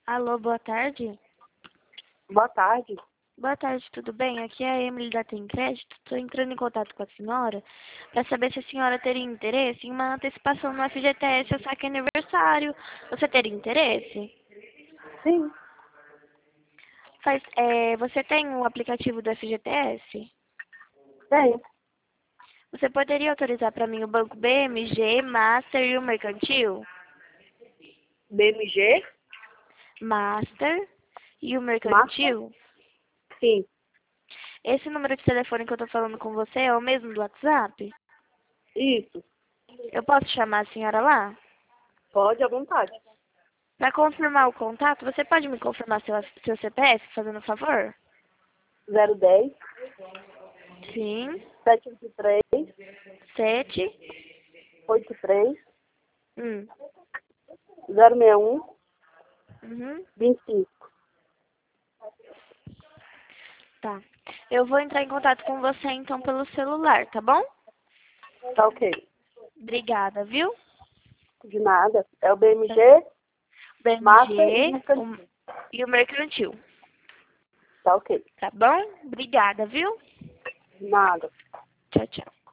Alô, boa tarde. Boa tarde. Boa tarde, tudo bem? Aqui é a Emily da Tem Crédito. Estou entrando em contato com a senhora para saber se a senhora teria interesse em uma antecipação no FGTS ou saque aniversário. Você teria interesse? Sim, Você tem o aplicativo do FGTS? tem. Você poderia autorizar para mim o Banco BMG, Master e o Mercantil? BMG? Master e o Massa? Mercantil? Sim. Esse número de telefone que eu estou falando com você é o mesmo do WhatsApp? Isso. Eu posso chamar a senhora lá? Pode à vontade. Para confirmar o contato, você pode me confirmar seu CPF, fazendo um favor? 010 Sim. 783 Sete. 83 Hum. 061 Uhum. 25. Tá. Eu vou entrar em contato com você então pelo celular, tá bom? Tá ok. Obrigada, viu? De nada. É o BMG, Massa e BMG Mercantil. e o Mercantil. Tá ok. Tá bom? Obrigada, viu? De nada. Tchau, tchau.